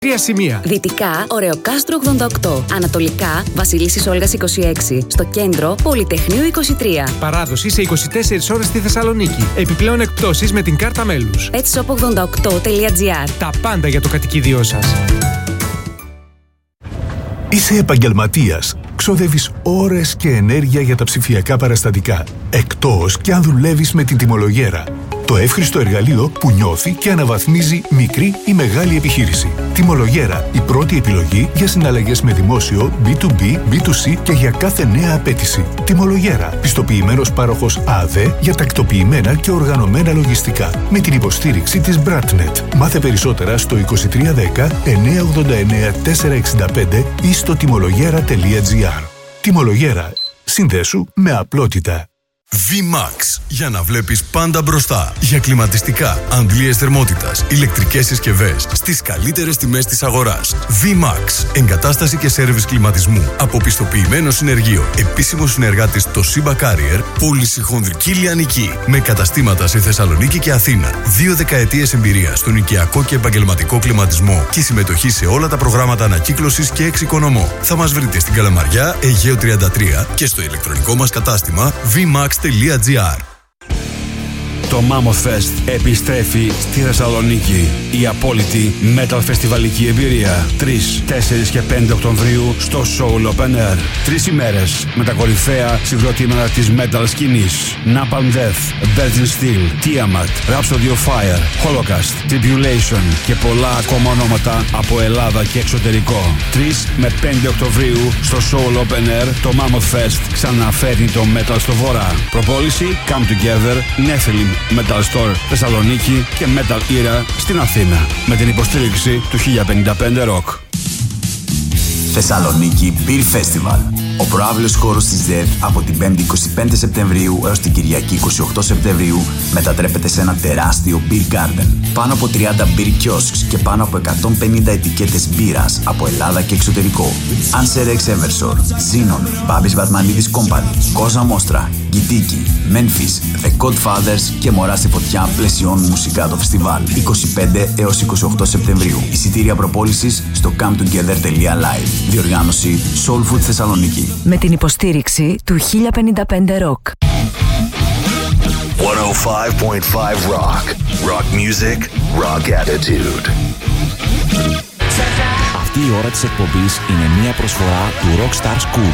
Τρία σημεία. Δυτικά, Ωρεοκάστρο 88. Ανατολικά, Βασιλίσσης Όλγας 26. Στο κέντρο, Πολυτεχνείου 23. Παράδοση σε 24 ώρες στη Θεσσαλονίκη. Επιπλέον εκπτώσεις με την κάρτα μέλους. petshop88.gr. Τα πάντα για το κατοικίδιό σας. Είσαι επαγγελματίας. Ξοδεύεις ώρες και ενέργεια για τα ψηφιακά παραστατικά. Εκτός και αν δουλεύεις με την τιμολογέρα. Το εύχριστο εργαλείο που νιώθει και αναβαθμίζει μικρή ή μεγάλη επιχείρηση. Τιμολογέρα, η πρώτη επιλογή για συναλλαγές με δημόσιο, B2B, B2C και για κάθε νέα απέτηση. Τιμολογέρα, πιστοποιημένος πάροχος ΑΔΕ για τακτοποιημένα και οργανωμένα λογιστικά. Με την υποστήριξη της BRATNET. Μάθε περισσότερα στο 2310 989 465 ή στο τιμολογέρα.gr. Τιμολογέρα. Συνδέσου με απλότητα. VMAX. Για να βλέπεις πάντα μπροστά. Για κλιματιστικά, αντλίες θερμότητας, ηλεκτρικές συσκευές στις καλύτερες τιμές της αγοράς. VMAX. Εγκατάσταση και σέρβις κλιματισμού. Αποπιστοποιημένο συνεργείο. Επίσημο συνεργάτης το Simba Carrier. Πώληση χονδρική λιανική. Με καταστήματα σε Θεσσαλονίκη και Αθήνα. 2 δεκαετίες εμπειρία στον οικιακό και επαγγελματικό κλιματισμό και συμμετοχή σε όλα τα προγράμματα ανακύκλωσης και εξοικονομώ. Θα μας βρείτε στην Καλαμαριά, Αιγαίο 33 και στο ηλεκτρονικό μας κατάστημα VMAX. Το Mammoth Fest επιστρέφει στη Θεσσαλονίκη. Η απόλυτη metal φεστιβαλική εμπειρία. 3, 4 και 5 Οκτωβρίου στο Soul Open Air. 3 ημέρες με τα κορυφαία συγκροτήματα της metal σκηνής. Napalm Death, Virgin Steel, Tiamat, Rhapsody of Fire, Holocaust, Tribulation και πολλά ακόμα ονόματα από Ελλάδα και εξωτερικό. 3 με 5 Οκτωβρίου στο Soul Open Air το Mammoth Fest ξαναφέρει το metal στο βορρά. Προπόληση Come Together, Nephilim Metal Store Θεσσαλονίκη και Metal Era στην Αθήνα. Με την υποστήριξη του 1055 Rock. Θεσσαλονίκη Beer Festival. Ο προαύλιος χώρος της ΔΕΔ από την 5η 25 Σεπτεμβρίου έως την Κυριακή 28 Σεπτεμβρίου μετατρέπεται σε ένα τεράστιο beer garden. Πάνω από 30 beer kiosks και πάνω από 150 ετικέτες μπύρας από Ελλάδα και εξωτερικό. Anser X Eversor, Xenon, Babis Batmanidis Company, Cosa Mostra, Gitiki, Memphis, The Godfathers και Μωρά στη Φωτιά πλαισιώνουν μουσικά το φεστιβάλ 25 έως 28 Σεπτεμβρίου. Εισιτήρια προπόλησης στο cometogether.live. Διοργάνωση Soul Food Θεσσαλονίκη. Με την υποστήριξη του 1055 Rock. 105.5 Rock. Rock music, rock attitude. Αυτή η ώρα της εκπομπής είναι μια προσφορά του Rockstar School.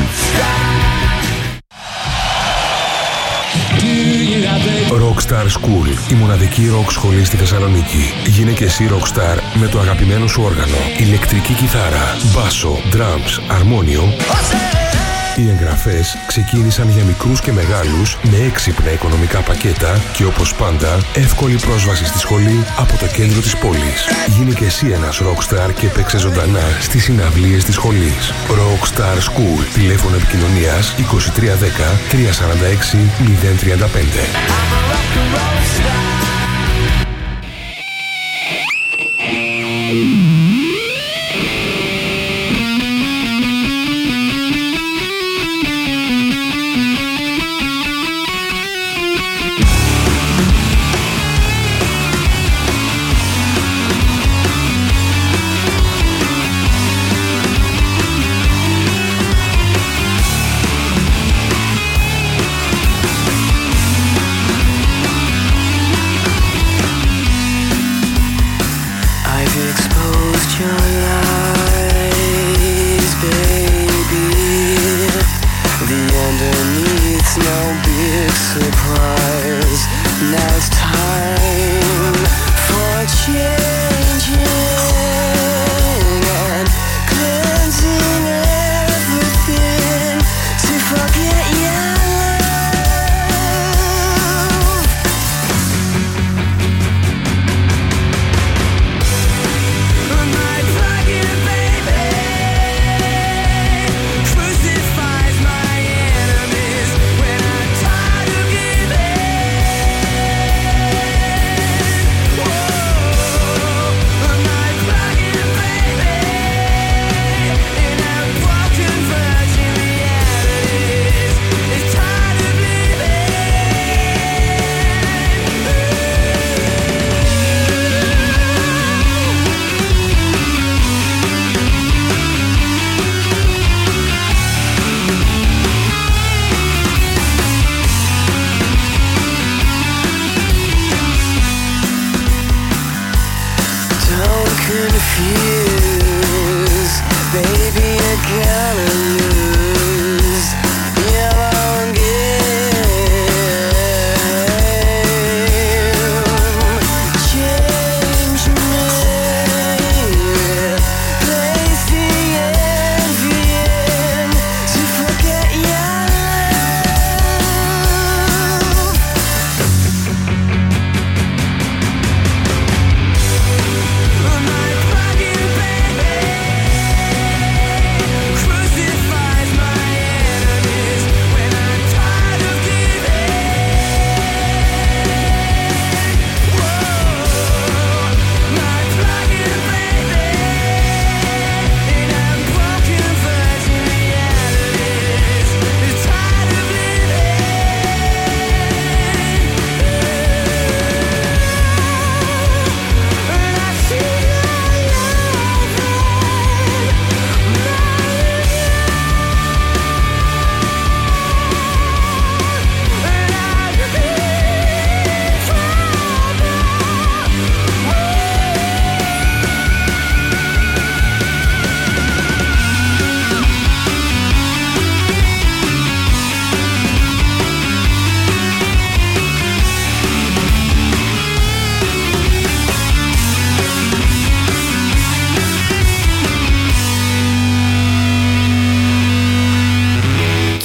Rockstar School, η μοναδική rock σχολή στη Θεσσαλονίκη. Γίνε και εσύ rockstar με το αγαπημένο σου όργανο, ηλεκτρική κιθάρα, μπάσο, drums, αρμόνιο. Οι εγγραφές ξεκίνησαν για μικρούς και μεγάλους με έξυπνα οικονομικά πακέτα και όπως πάντα εύκολη πρόσβαση στη σχολή από το κέντρο της πόλης. Γίνε και εσύ ένας rockstar και παίξε ζωντανά στις συναυλίες της σχολής. Rockstar School, τηλέφωνο επικοινωνίας 2310 346 035.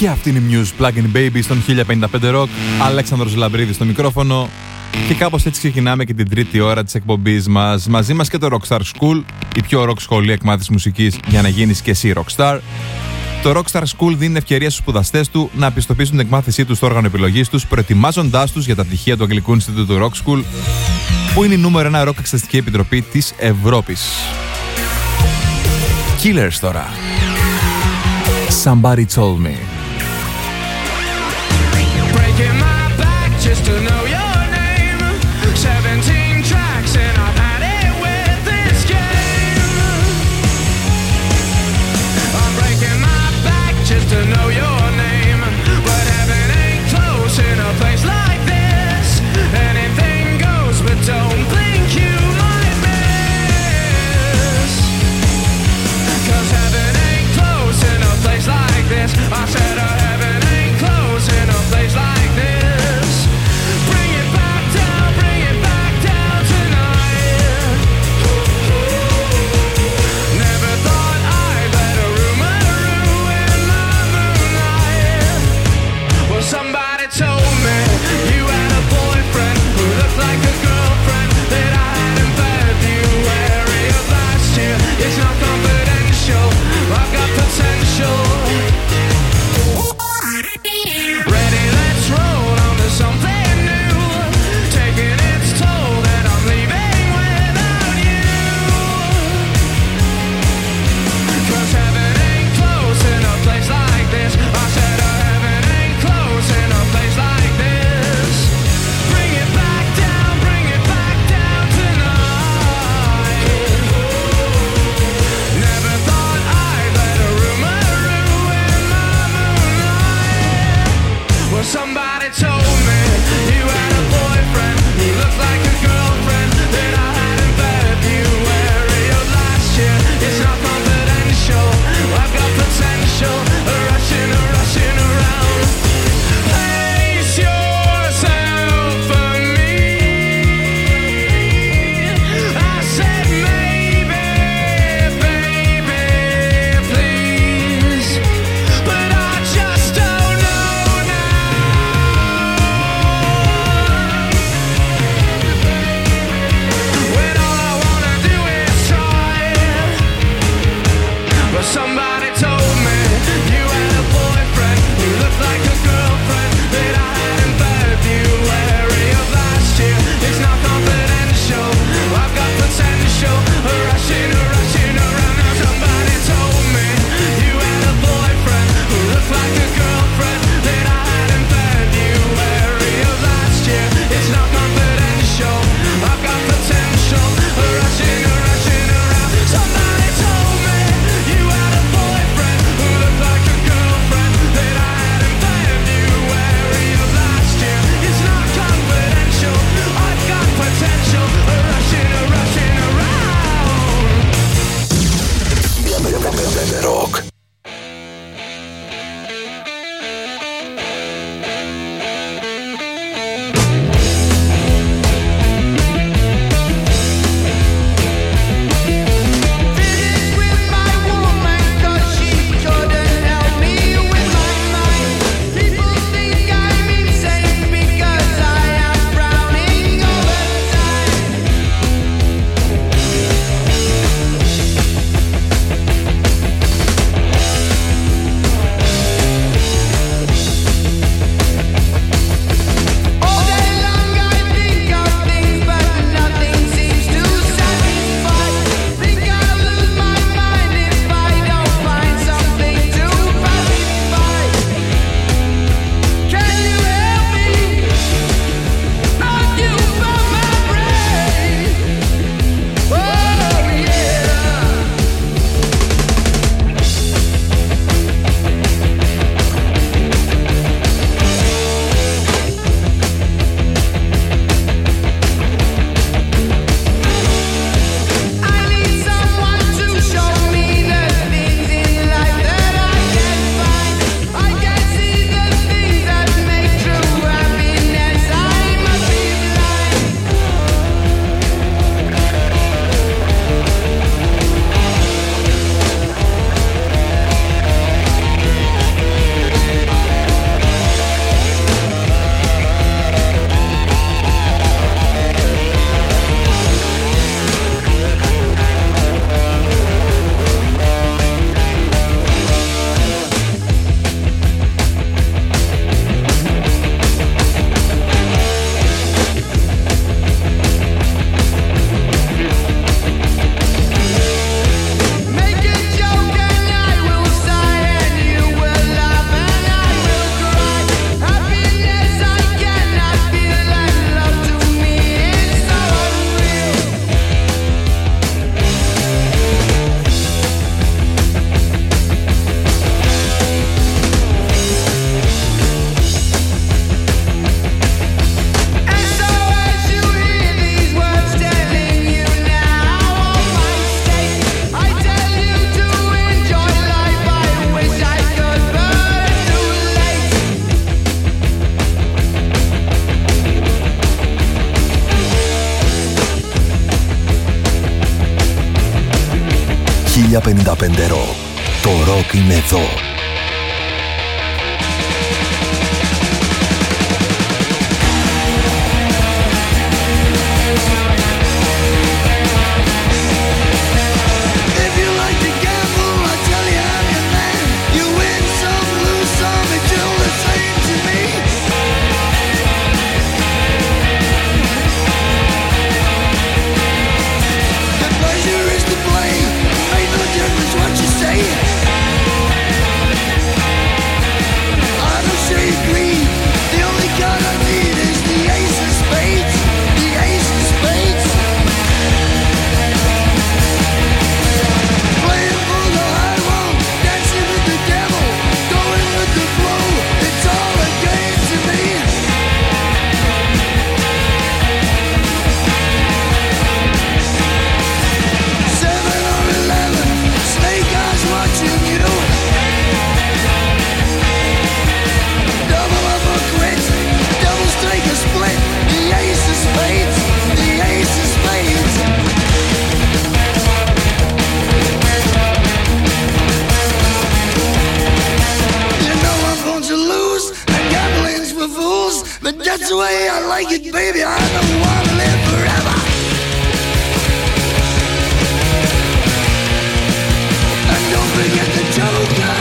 Και αυτή είναι η Muse Plug in Baby στον 1055 Rock. Αλέξανδρος Λαμπρίδης στο μικρόφωνο. Και κάπως έτσι ξεκινάμε και την τρίτη ώρα της εκπομπής μας. Μαζί μας και το Rockstar School, η πιο rock σχολή εκμάθησης μουσικής για να γίνεις και εσύ rockstar. Το Rockstar School δίνει ευκαιρία στους σπουδαστές του να πιστοποιήσουν την εκμάθησή τους στο όργανο επιλογής τους, προετοιμάζοντάς τους για τα πτυχία του Αγγλικού Ινστιτούτου Rock School, που είναι η νούμερο 1 rock εξεταστική επιτροπή της Ευρώπης. Killers τώρα. Somebody told me. Breaking my back just to know your name. 17 tracks and I've had it with this game. I'm breaking my back just to know your name. But heaven ain't close in a place like this. Anything goes, but don't think you might miss. 'Cause heaven ain't close in a place like this. I said 1055 Rock. Το ροκ είναι εδώ. That's the way I like it, baby. I don't want to live forever. And don't forget the Joker.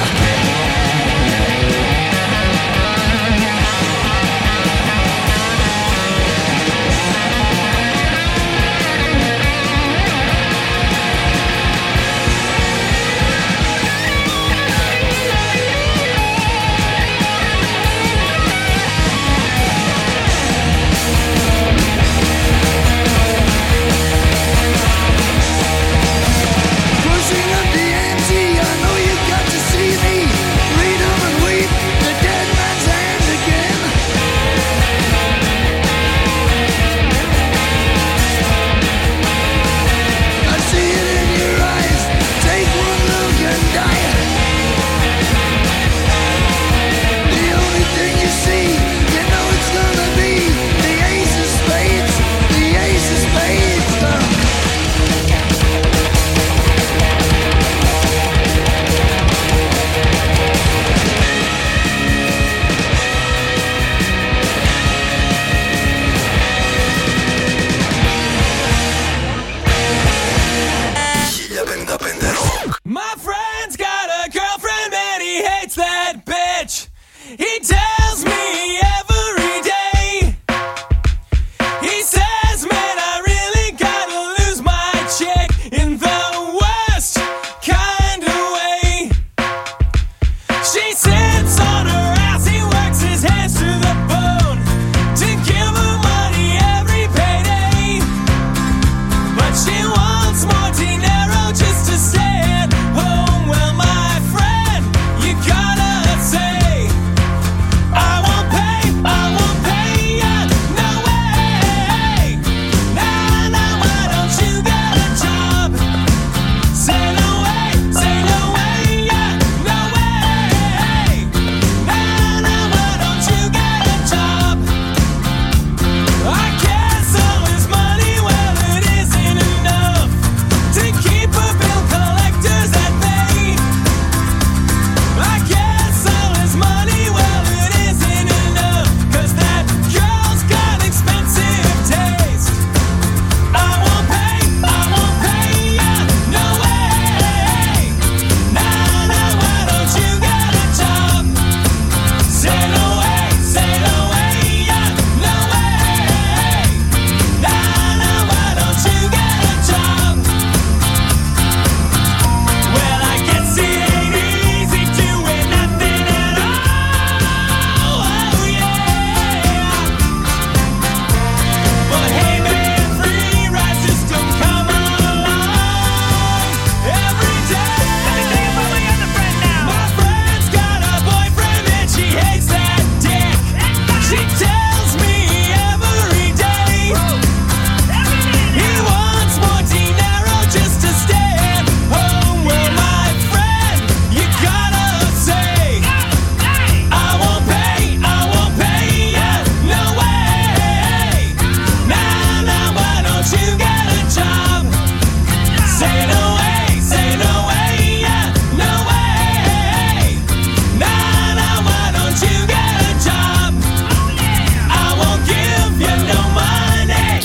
She wants more dinero just to say it.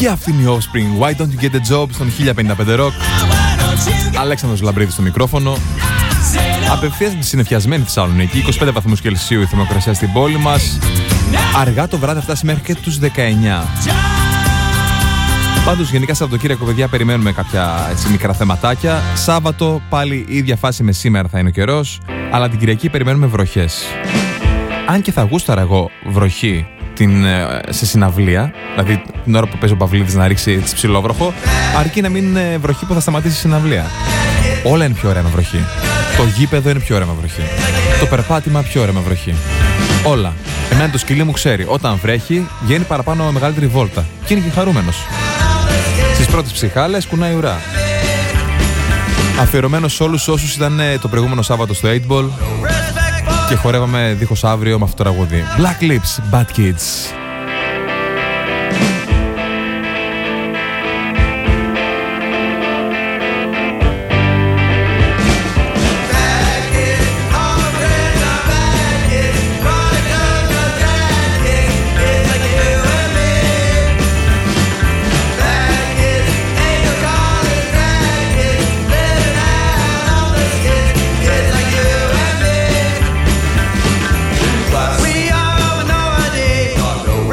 Και αυτή είναι η Offspring. Why don't you get a job στον 1055 Rock. Αλέξανδρος Λαμπρίδης στο μικρόφωνο. Απευθείας από τη συννεφιασμένη Θεσσαλονίκη. 25 βαθμούς Κελσίου η θερμοκρασία στην πόλη μας. Αργά το βράδυ φτάσει μέχρι και τους 19. Πάντως γενικά Σαββατοκύριακο, παιδιά, περιμένουμε κάποια έτσι, μικρά θεματάκια. Σάββατο πάλι η ίδια φάση με σήμερα θα είναι ο καιρός. Αλλά την Κυριακή περιμένουμε βροχές. Αν και θα γούσταρα εγώ βροχή σε συναυλία, δηλαδή την ώρα που παίζει ο Παυλίδης να ρίξει ψηλόβροχο, αρκεί να μην είναι βροχή που θα σταματήσει η συναυλία. Όλα είναι πιο ωραία με βροχή. Το γήπεδο είναι πιο ωραία με βροχή. Το περπάτημα πιο ωραία με βροχή. Όλα. Εμένα το σκυλί μου ξέρει, όταν βρέχει, βγαίνει παραπάνω μεγαλύτερη βόλτα. Και είναι και χαρούμενος. Στις πρώτες ψυχάλες κουνάει ουρά. Αφιερωμένος σε όλους όσους ήταν το προηγούμενο Σάββατο στο 8ball και χορεύαμε δίχως αύριο με αυτό το τραγούδι. Black Lips, Bad Kids. We all know a day.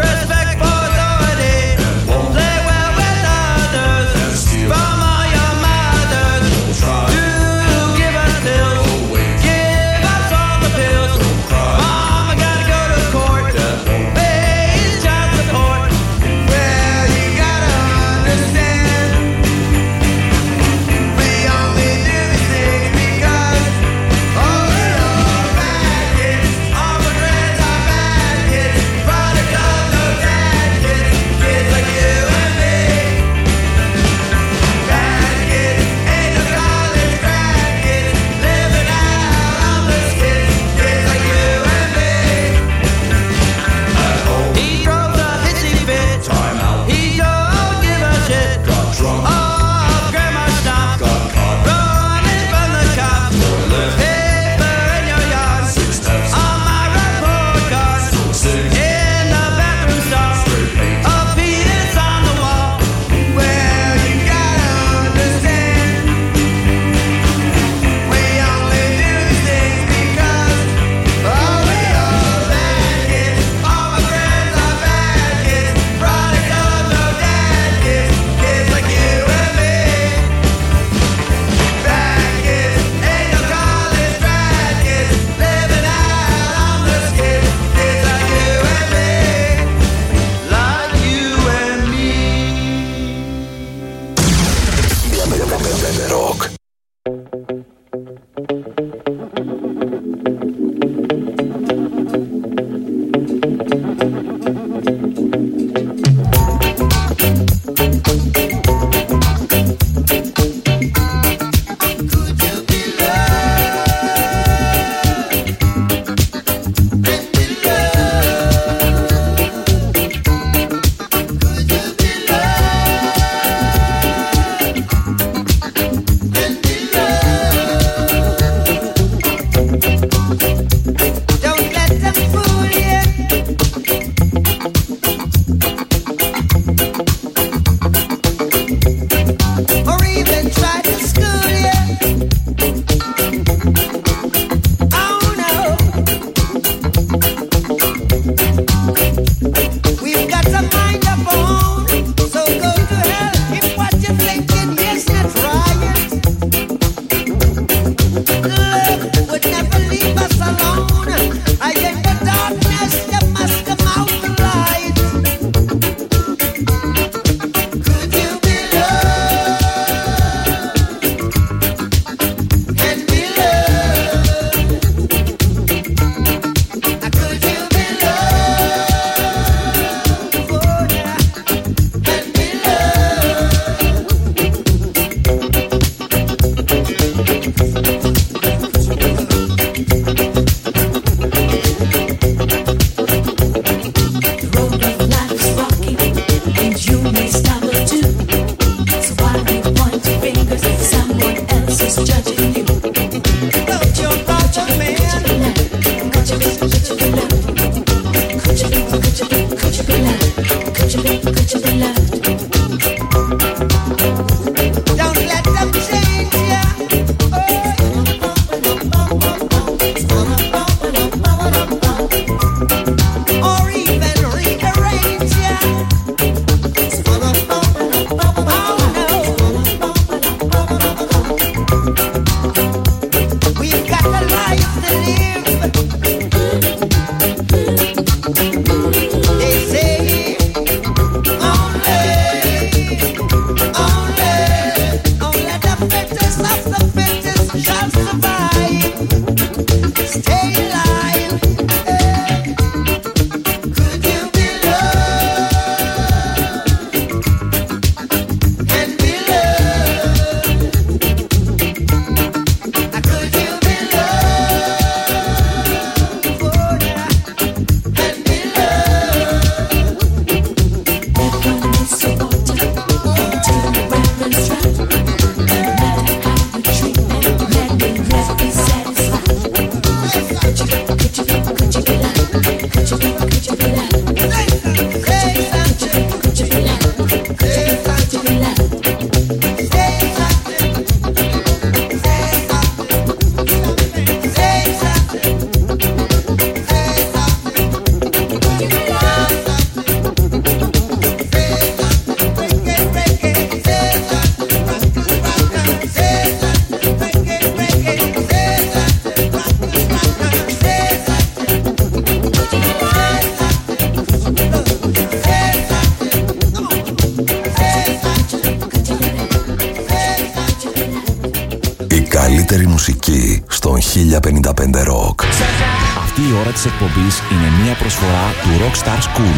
1055 Rock. Αυτή η ώρα της εκπομπής είναι μια προσφορά του Rockstar School.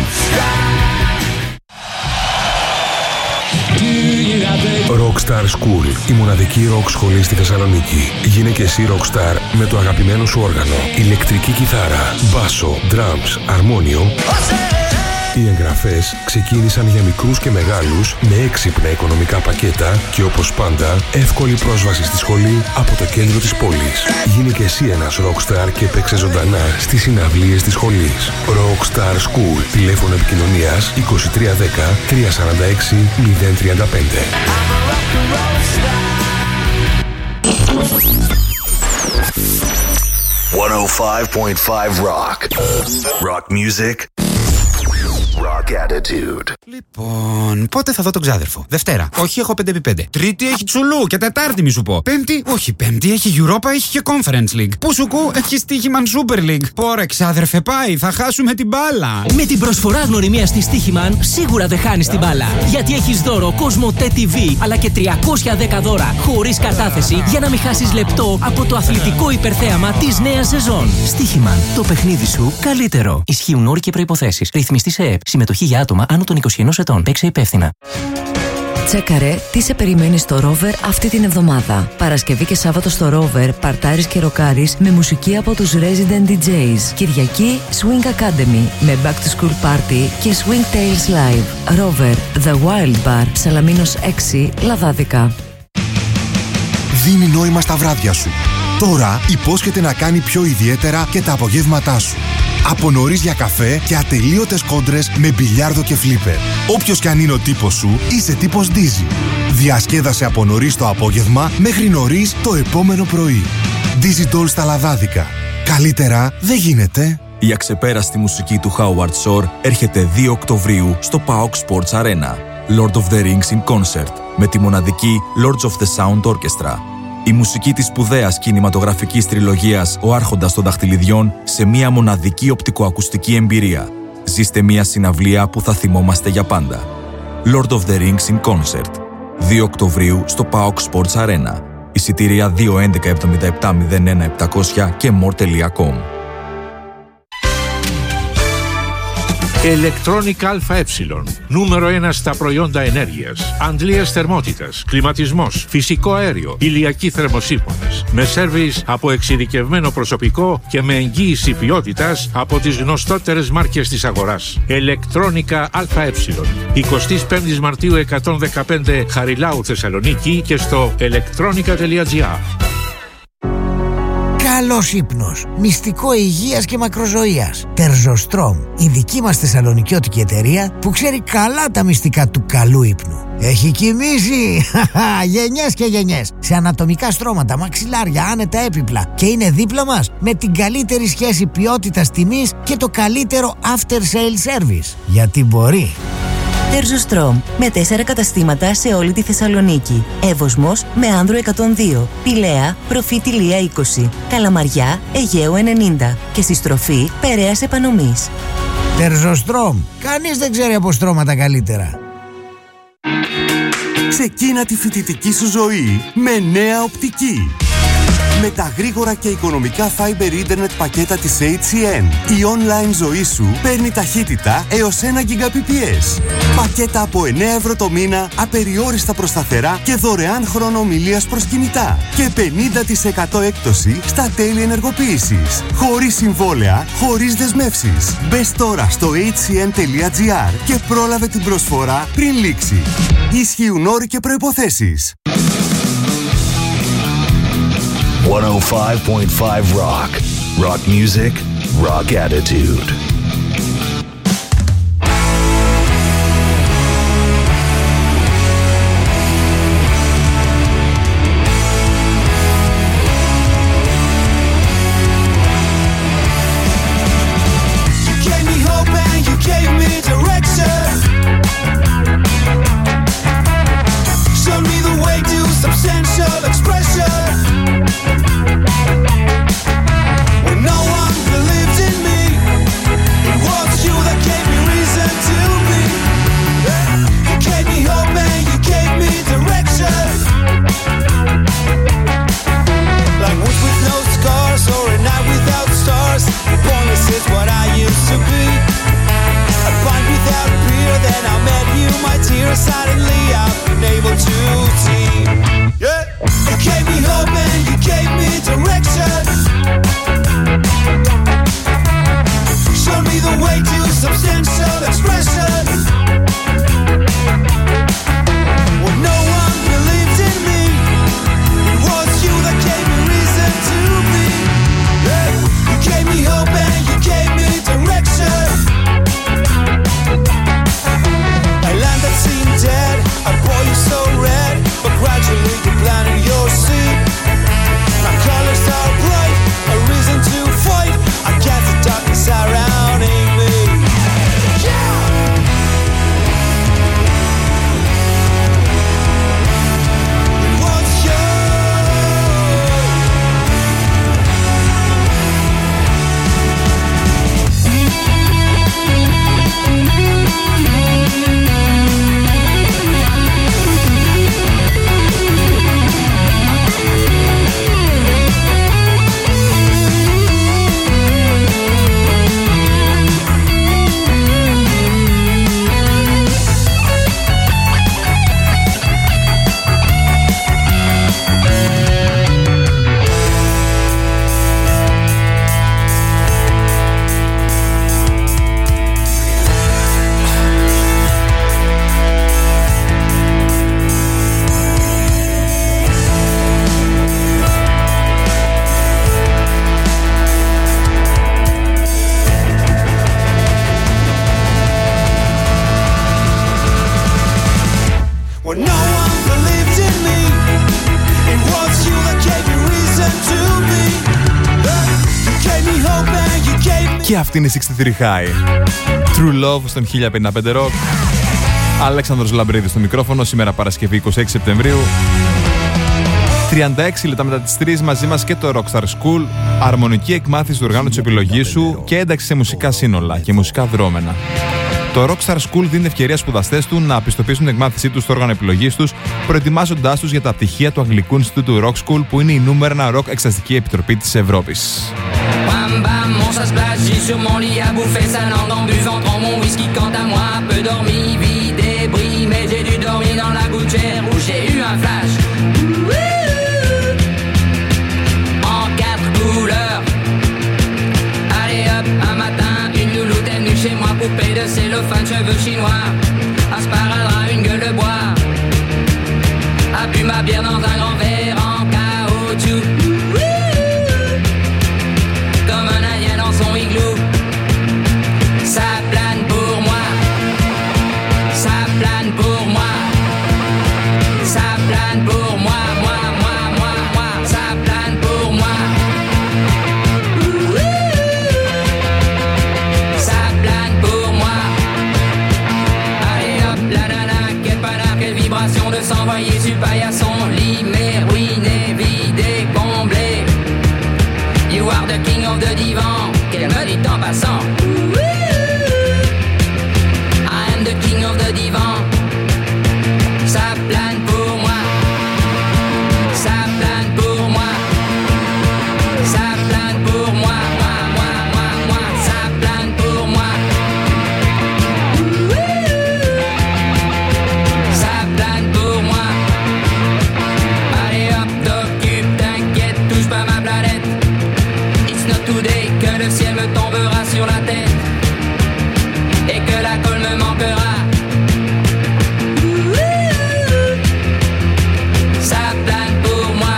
Rockstar School, η μοναδική rock σχολή στη Θεσσαλονίκη. Γίνε και εσύ rockstar με το αγαπημένο σου όργανο, ηλεκτρική κιθάρα, μπάσο, drums, αρμόνιο. Οι εγγραφές ξεκίνησαν για μικρούς και μεγάλους με έξυπνα οικονομικά πακέτα και όπως πάντα εύκολη πρόσβαση στη σχολή από το κέντρο της πόλης. Γίνε και εσύ ένας rockstar και παίξε ζωντανά στις συναυλίες της σχολής. Rockstar School, τηλέφωνο επικοινωνίας 2310 346 035. 105.5 Rock. Rock music. Rock attitude. Λοιπόν, πότε θα δω τον ξάδερφο? Δευτέρα, όχι, έχω 5x5. Τρίτη έχει Τσουλού και Τετάρτη μη σου πω. Πέμπτη, όχι, Πέμπτη έχει Europa, έχει και Conference League. Πού σου κου, έχει Στίχημαν Super League. Πόρε, ξάδερφε, πάει, θα χάσουμε την μπάλα. Με την προσφορά γνωριμίας στη Στίχημαν, σίγουρα δεν χάνεις την μπάλα. Γιατί έχεις δώρο Cosmo TV, αλλά και 310 δώρα χωρίς κατάθεση για να μην χάσεις λεπτό από το αθλητικό υπερθέαμα της νέας σεζόν. Στίχημαν, το παιχνίδι σου καλύτερο. Ισχύουν όροι και προϋποθέσεις. Ρυθμιστή σε ΕΕΠ. Συμμετοχή για άτομα άνω των 21 ετών. Παίξε υπεύθυνα. Τσέκαρε τι σε περιμένει στο Rover αυτή την εβδομάδα. Παρασκευή και Σάββατο στο Rover παρτάρεις και ροκάρεις με μουσική από τους Resident DJs. Κυριακή Swing Academy με Back to School Party και Swing Tales Live. Rover The Wild Bar, Σαλαμίνος 6, Λαδάδικα. Δίνει νόημα στα βράδια σου. Τώρα υπόσχεται να κάνει πιο ιδιαίτερα και τα απογεύματά σου. Από νωρίς για καφέ και ατελείωτες κόντρες με μπιλιάρδο και φλίπερ. Όποιος κι αν είναι ο τύπος σου, είσαι τύπος Dizzy. Διασκέδασε από νωρίς το απόγευμα μέχρι νωρίς το επόμενο πρωί. Dizzy Doll στα Λαδάδικα. Καλύτερα δεν γίνεται. Η αξεπέραστη μουσική του Howard Shore έρχεται 2 Οκτωβρίου στο PAOK Sports Arena. Lord of the Rings in Concert με τη μοναδική Lords of the Sound Orchestra. Η μουσική της σπουδαίας κινηματογραφικής τριλογίας «Ο Άρχοντας των Δαχτυλιδιών» σε μια μοναδική οπτικοακουστική εμπειρία. Ζήστε μια συναυλία που θα θυμόμαστε για πάντα. Lord of the Rings in Concert. 2 Οκτωβρίου στο PAOK Sports Arena. Εισιτήρια 211 77 01 700 και more.com. Electronic ΑΕ. Νούμερο 1 στα προϊόντα ενέργειας. Αντλίες θερμότητας, κλιματισμός, φυσικό αέριο, ηλιακοί θερμοσύφωνες. Με σέρβις από εξειδικευμένο προσωπικό και με εγγύηση ποιότητας από τις γνωστότερες μάρκες της αγοράς. Electronica ΑΕ. 25 Μαρτίου 115 Χαριλάου Θεσσαλονίκη και στο electronica.gr. Καλός ύπνος, μυστικό υγείας και μακροζωίας. Τερζοστρόμ, η δική μας θεσσαλονικιώτικη εταιρεία που ξέρει καλά τα μυστικά του καλού ύπνου. Έχει κοιμήσει γενιές και γενιές σε ανατομικά στρώματα, μαξιλάρια, άνετα έπιπλα και είναι δίπλα μας με την καλύτερη σχέση ποιότητας τιμής και το καλύτερο after sale service. Γιατί μπορεί. Τερζοστρόμ, με 4 καταστήματα σε όλη τη Θεσσαλονίκη. Εύωσμος με Άνδρο 102, Πηλαία, Προφήτη Λία 20, Καλαμαριά, Αιγαίου 90 και στη στροφή Περαίας Επανομής. Τερζοστρόμ, κανείς δεν ξέρει από στρώματα καλύτερα. Ξεκίνα τη φοιτητική σου ζωή με νέα οπτική. Με τα γρήγορα και οικονομικά Fiber Internet πακέτα της HCN, η online ζωή σου παίρνει ταχύτητα έως 1 Gbps. Πακέτα από 9 ευρώ το μήνα, απεριόριστα προς σταθερά και δωρεάν χρόνο ομιλίας προς κινητά. Και 50% έκπτωση στα τέλη ενεργοποίησης. Χωρίς συμβόλαια, χωρίς δεσμεύσεις. Μπες τώρα στο hcn.gr και πρόλαβε την προσφορά πριν λήξει. Ισχύουν όροι και προϋποθέσεις. 105.5 Rock. Rock music, rock attitude. When no one believed in me, Και αυτή είναι η 63 High. True Love στον 1055 Rock. Αλέξανδρος Λαμπρίδης στο μικρόφωνο, σήμερα Παρασκευή 26 Σεπτεμβρίου. 36 λεπτά μετά τις 3 μαζί μας και το Rockstar School, αρμονική εκμάθηση του οργάνου της επιλογής σου και ένταξη σε μουσικά σύνολα και μουσικά δρόμενα. Το Rockstar School δίνει ευκαιρία στους σπουδαστές του να πιστοποιήσουν την εκμάθησή τους στο όργανο επιλογής τους, προετοιμάζοντάς τους για τα πτυχία του Αγγλικού Ινστιτούτου Rock School, που είναι η νούμερο 1 rock εξεταστική επιτροπή της Ευρώπης. Bam bam, mon chat se place, j'ai sur mon lit à bouffer sa langue en buvant trop mon whisky. Quant à moi, peu dormi, vie débris, mais j'ai dû dormir dans la gouttière où j'ai eu un flash. En 4 couleurs. Allez hop, un matin, une louloute est venue chez moi, poupée de cellophane, cheveux chinois, un sparadrap, une gueule de bois, a bu ma bière dans un grand verre en caoutchouc. Son igloo, ça plane pour moi, ça plane pour moi, ça plane pour moi, moi, moi, moi, moi, ça plane pour moi. Ça plane pour moi. Allez hop, la nana, quelle panard, quelle vibration de s'envoyer sur paillasson, lit, mais ruiné, vidé, comblé. You are the king of the divan. Qu'elle me dit en passant. I am the king of the divan. Ça plane pour moi. Ça plane pour moi. Ça plane pour moi. Moi, moi, moi, moi. Ça plane pour moi. Ça plane pour moi. Allez hop, t'occupe, t'inquiète, touche pas ma planète. It's not today que le ciel me tombera sur la tête et que la colle me manquera. Ça plane pour moi.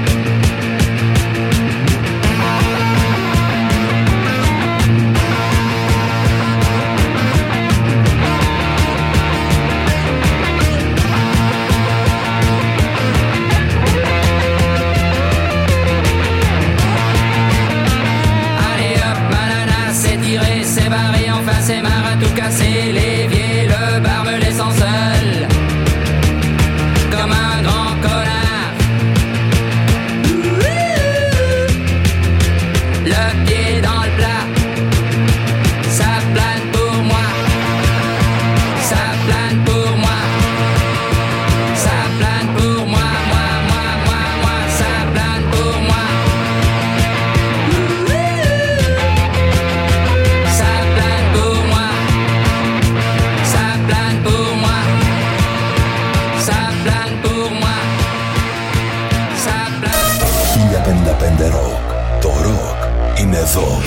C'est barré, enfin c'est marre à tout casser. L'évier, le bar me laissant seul comme un grand connard. Le pied dans le plat. Ça plane pour moi. Ça plane pour moi. Ça plane pour moi. Moi, moi, moi, moi. Ça plane pour moi. Ça plane pour moi. Ça plane pour moi. Ça plane pour moi. Ça plane. 1055 Rock. Το rock είναι εδώ.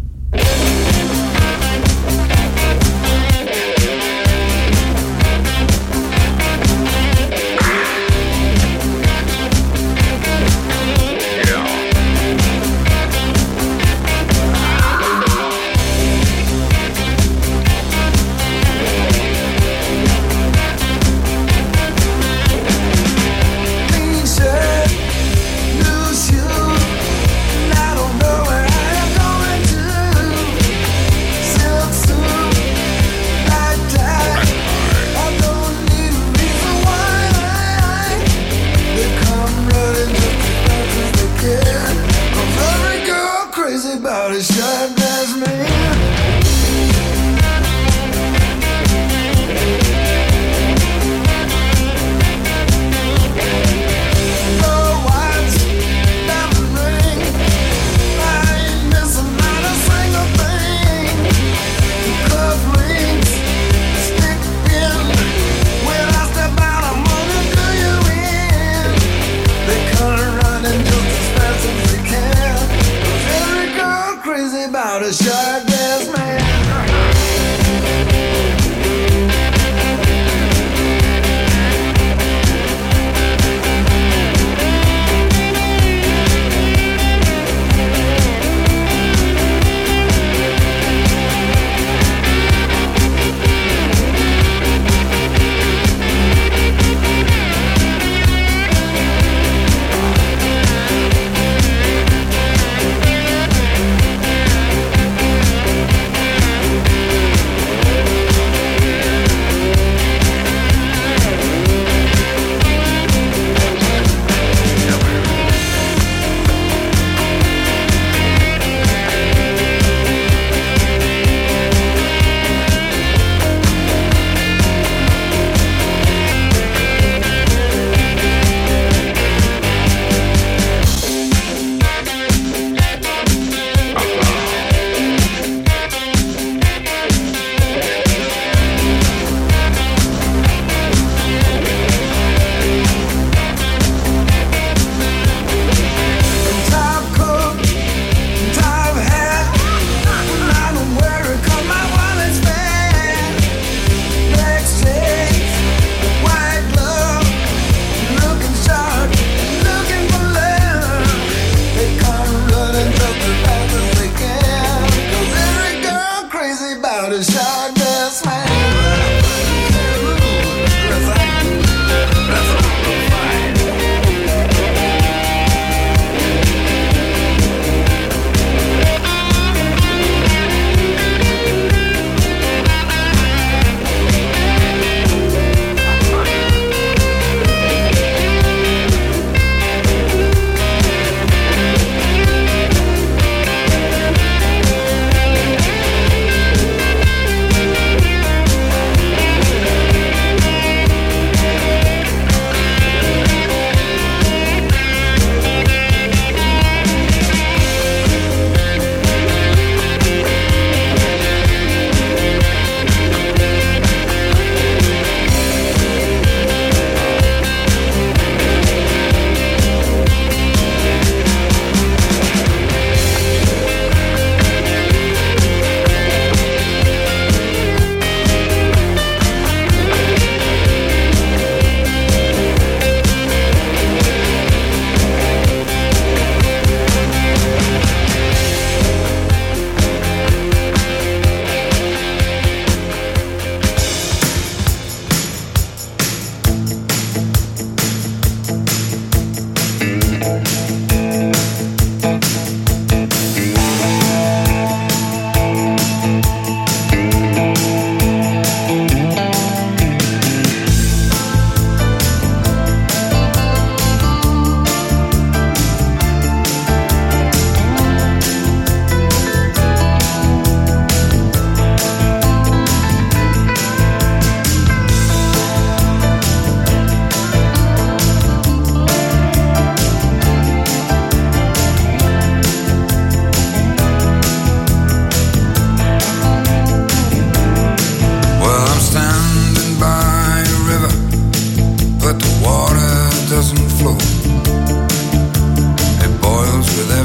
About a shot glass man. About a shot glass man.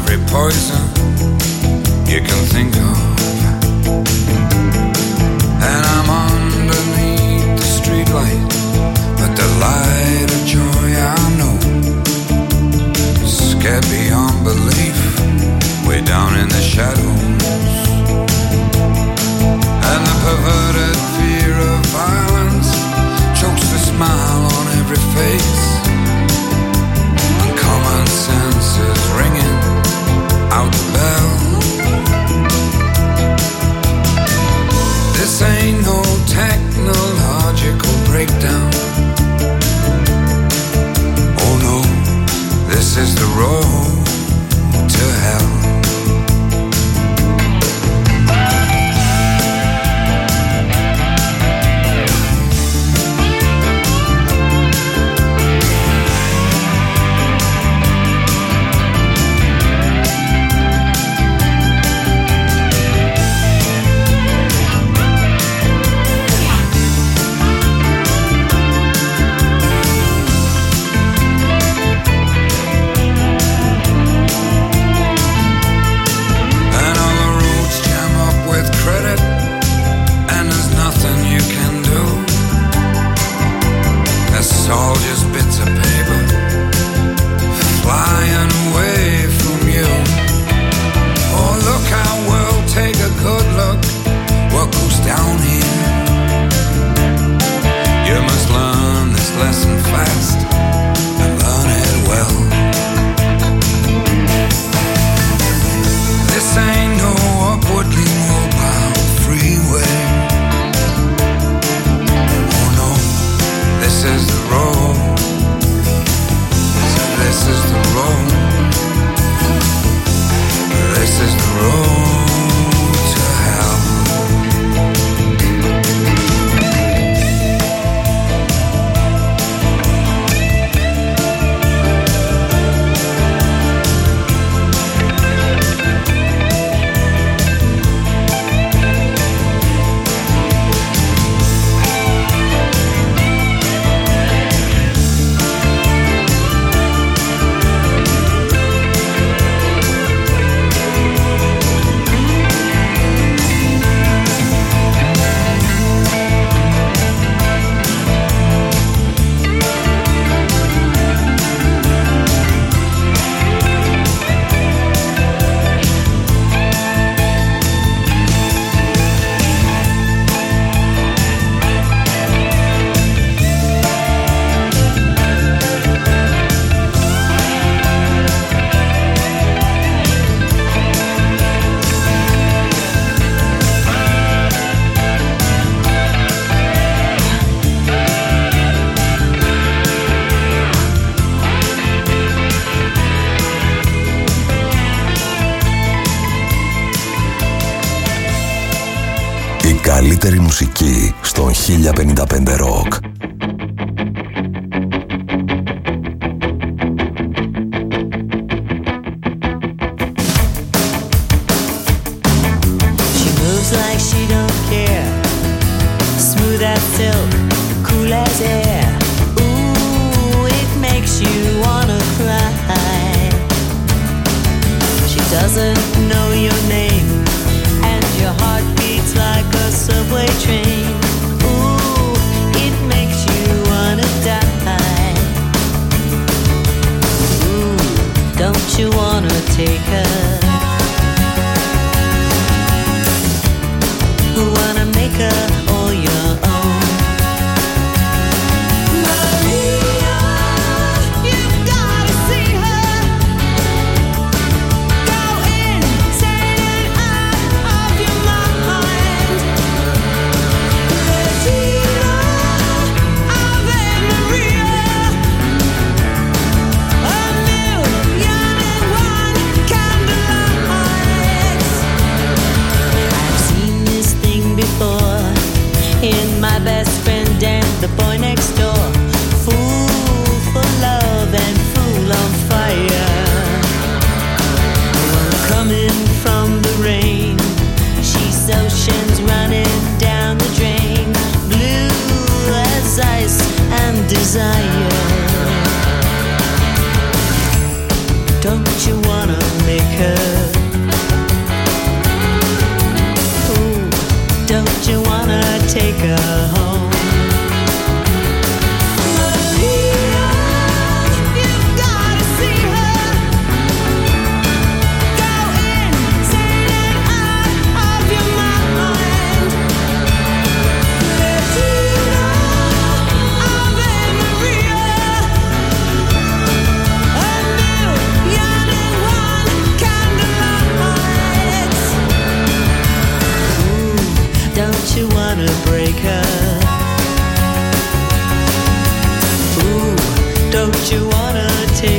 every poison you can think of. And I'm underneath the streetlight, but the light of joy I know, scared beyond belief, way down in the shadows. And the perverted fear of violence chokes the smile on every face, and common sense is ringing out the bell. This ain't no technological breakdown. Oh no, this is the road to hell. All just bits of paper flying away from you. Oh, look how we'll take a good look what goes down here. You must learn this lesson fast and learn it well. This ain't no upwardly mobile freeway. This is the road. So this is the road. This is the road to hell. Καλύτερη μουσική στον 1055 Rock. She moves like she don't care. Smooth as silk, cool as air. Ooh, it makes you wanna cry. She doesn't know your name, and your heart beats like a subway train. Ooh, it makes you wanna die. Ooh, don't you wanna take her? Wanna make her all your own. Maria, you've gotta see her. Go insane and out of your mind.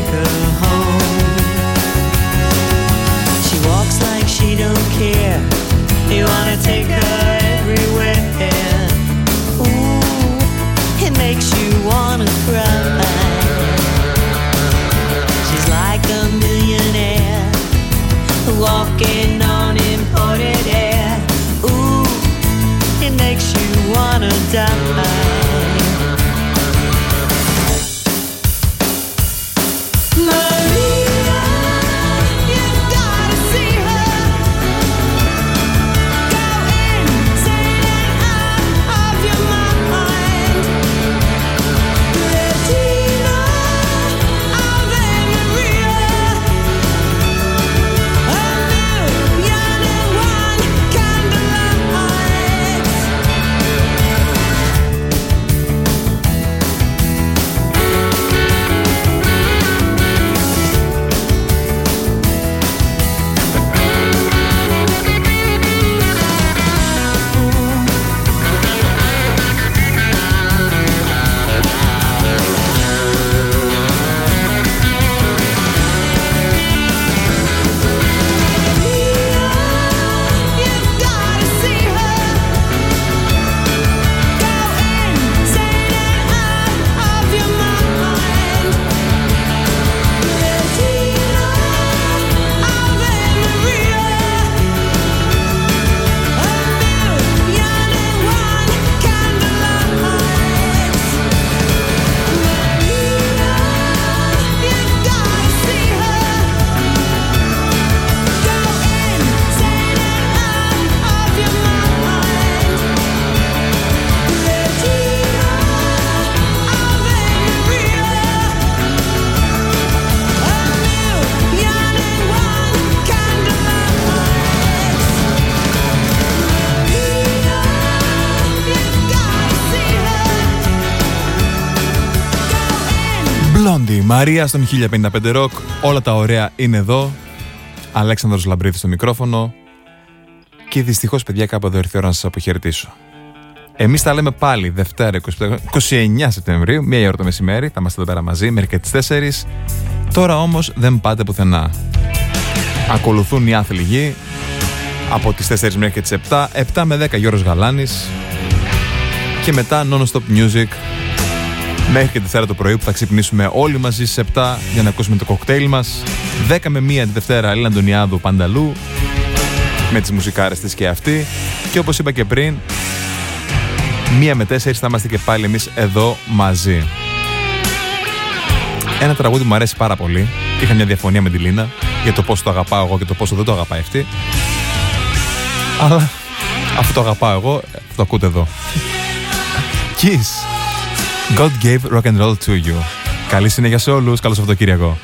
take her home. She walks like she don't care. You wanna take her everywhere. Ooh, it makes you wanna cry. She's like a millionaire walking on imported air. Ooh, it makes you wanna die. Blondie, Μαρία στον 1055 Rock. Όλα τα ωραία είναι εδώ. Αλέξανδρος Λαμπρίδης στο μικρόφωνο. Και δυστυχώς, παιδιά, κάπου εδώ ήρθε η ώρα να σας αποχαιρετήσω. Εμείς τα λέμε πάλι Δευτέρα 29 Σεπτεμβρίου, 1 η ώρα το μεσημέρι. Θα είμαστε εδώ πέρα μαζί μέχρι και τις 4. Τώρα όμως δεν πάτε πουθενά. Ακολουθούν οι άθλοι γη από τις 4 μέχρι και τις 7. 7 με 10 Γιώργος Γαλάνης. Και μετά non-stop music μέχρι και τη 4 το πρωί που θα ξυπνήσουμε όλοι μαζί στις 7 για να ακούσουμε το κοκτέιλ μας. 10 με 1 τη Δευτέρα Έλληνα Αντωνιάδου Πανταλού με τις μουσικάρες της και αυτή. Και όπως είπα και πριν, 1 με 4 θα είμαστε και πάλι εμείς εδώ μαζί. Ένα τραγούδι που μου αρέσει πάρα πολύ. Είχα μια διαφωνία με τη Λίνα για το πόσο το αγαπάω εγώ και το πόσο δεν το αγαπάει αυτή. Αλλά αφού το αγαπάω εγώ, το ακούτε εδώ. Kiss. God gave rock and roll to you. Καλή συνέχεια σε όλους. Καλό Σαββατοκύριακο.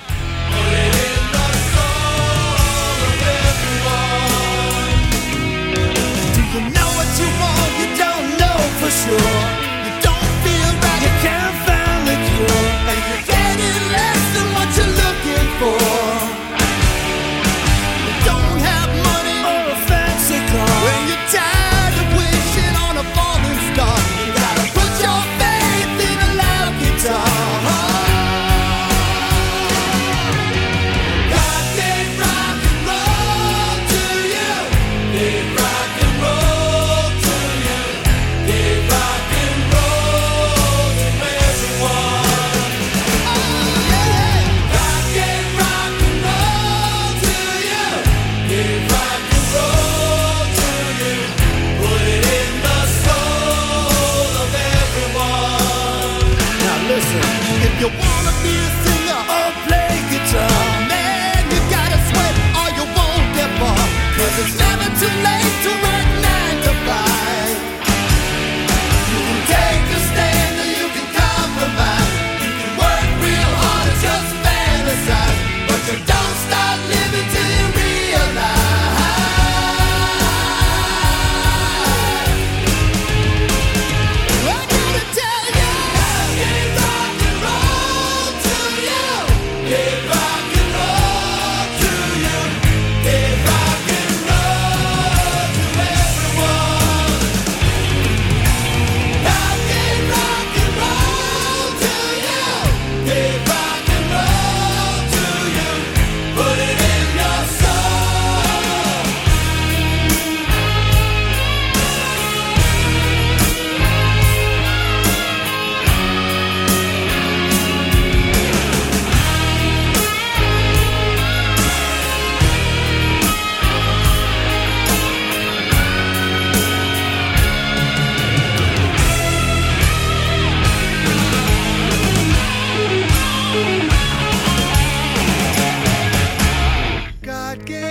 Don't stop living till you realize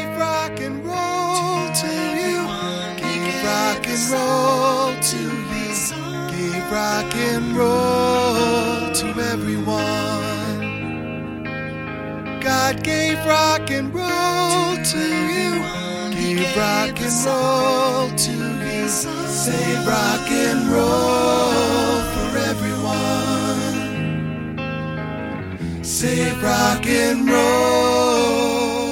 gave rock and roll to you. Gave rock and roll to you. Gave rock and roll to everyone. God gave rock and roll to you. Gave rock and roll to you. Save rock and roll for everyone. Save rock and roll.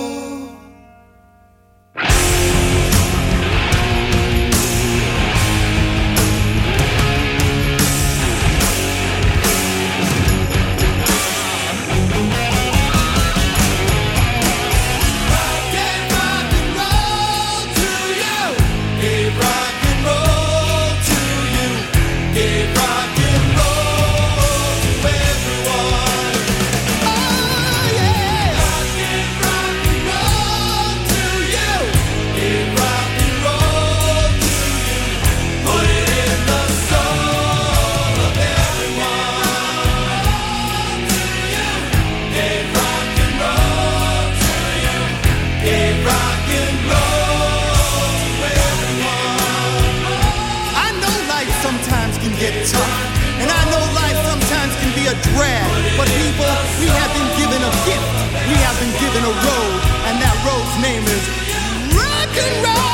But people, we have been given a gift. We have been given a road, and that road's name is rock and roll.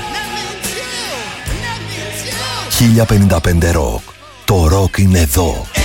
«1055 Rock». Το ροκ είναι εδώ.